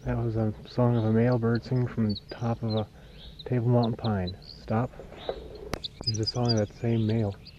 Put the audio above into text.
That was a song of a male bird singing from the top of a Table Mountain pine. Stop. Here's a song of that same male.